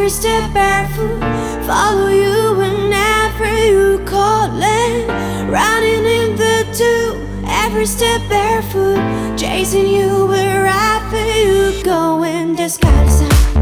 every step barefoot. Follow you whenever you call it. Running in the dew, every step barefoot. Chasing you wherever you go in disguise.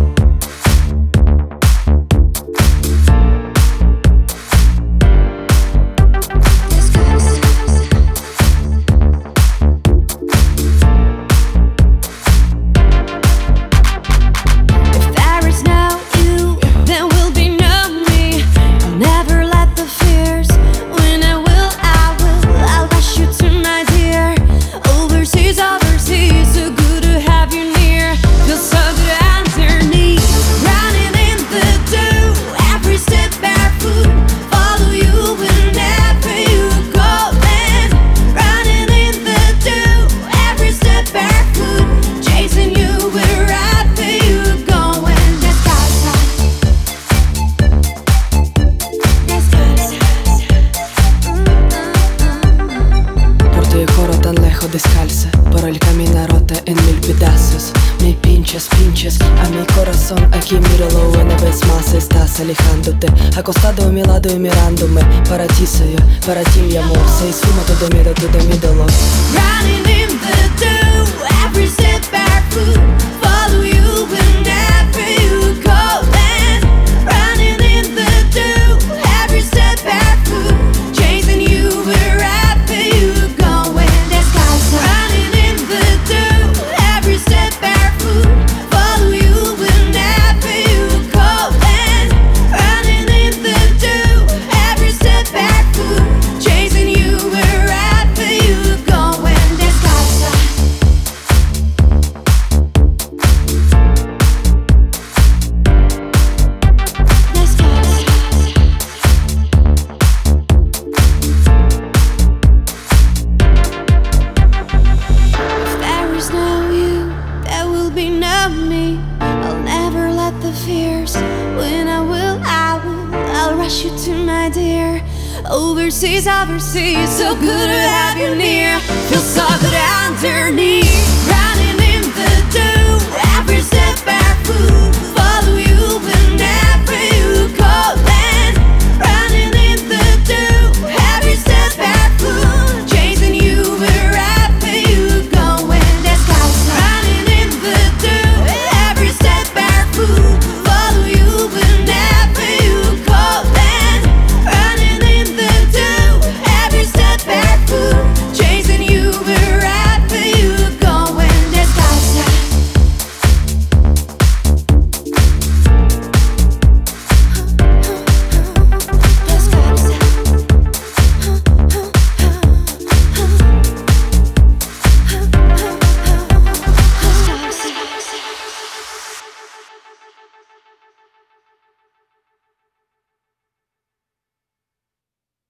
Descalza, por el camino rota en mil pedazos. Me pinchas, a mi corazón aquí míralo una vez más. Estás alejándote, acostado a mi lado y mirándome. Para ti soy yo, para ti mi amor. Se esfuma todo mi dolor. Running in the dew, every step barefoot. Follow you whenever you go in. Running in the dew, every step barefoot. Chasing you wherever you go in. Running in the dew, every step barefoot. Follow you whenever you go in. Running in the dew, every step barefoot. Chasing you wherever you go in. Descalza. Me, I'll never let the fears. When I will, I'll rush you to my dear. Overseas, so good to have you near. Feel so